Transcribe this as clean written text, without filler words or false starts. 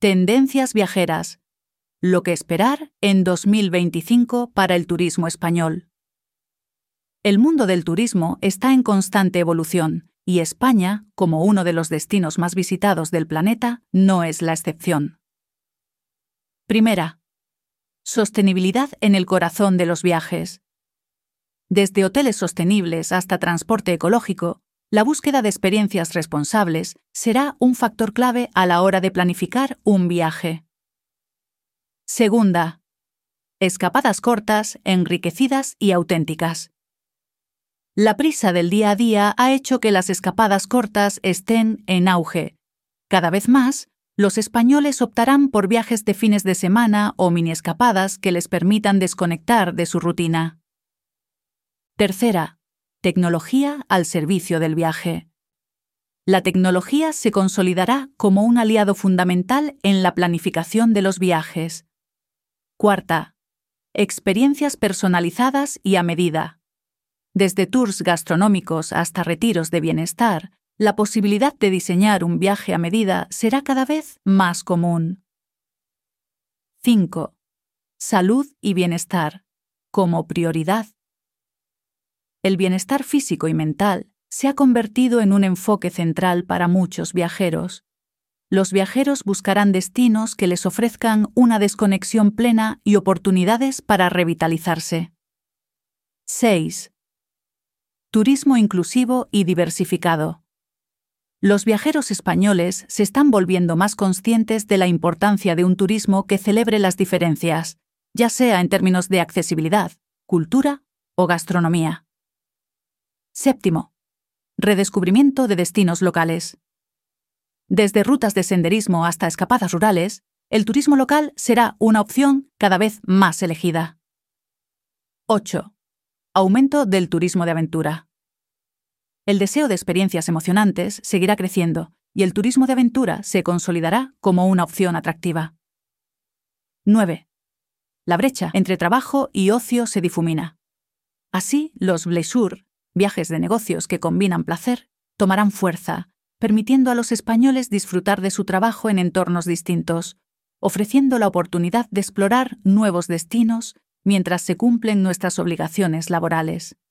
Tendencias viajeras. Lo que esperar en 2025 para el turismo español. El mundo del turismo está en constante evolución y España, como uno de los destinos más visitados del planeta, no es la excepción. Primera. Sostenibilidad en el corazón de los viajes. Desde hoteles sostenibles hasta transporte ecológico, la búsqueda de experiencias responsables será un factor clave a la hora de planificar un viaje. Segunda. Escapadas cortas, enriquecidas y auténticas. La prisa del día a día ha hecho que las escapadas cortas estén en auge. Cada vez más, los españoles optarán por viajes de fines de semana o mini escapadas que les permitan desconectar de su rutina. Tercera. Tecnología al servicio del viaje. La tecnología se consolidará como un aliado fundamental en la planificación de los viajes. Cuarta. Experiencias personalizadas y a medida. Desde tours gastronómicos hasta retiros de bienestar, la posibilidad de diseñar un viaje a medida será cada vez más común. 5. Salud y bienestar, como prioridad. El bienestar físico y mental se ha convertido en un enfoque central para muchos viajeros. Los viajeros buscarán destinos que les ofrezcan una desconexión plena y oportunidades para revitalizarse. 6. Turismo inclusivo y diversificado. Los viajeros españoles se están volviendo más conscientes de la importancia de un turismo que celebre las diferencias, ya sea en términos de accesibilidad, cultura o gastronomía. 7. Redescubrimiento de destinos locales. Desde rutas de senderismo hasta escapadas rurales, el turismo local será una opción cada vez más elegida. 8. Aumento del turismo de aventura. El deseo de experiencias emocionantes seguirá creciendo y el turismo de aventura se consolidará como una opción atractiva. 9. La brecha entre trabajo y ocio se difumina. Así, los bleisure, viajes de negocios que combinan placer, tomarán fuerza, permitiendo a los españoles disfrutar de su trabajo en entornos distintos, ofreciendo la oportunidad de explorar nuevos destinos mientras se cumplen nuestras obligaciones laborales.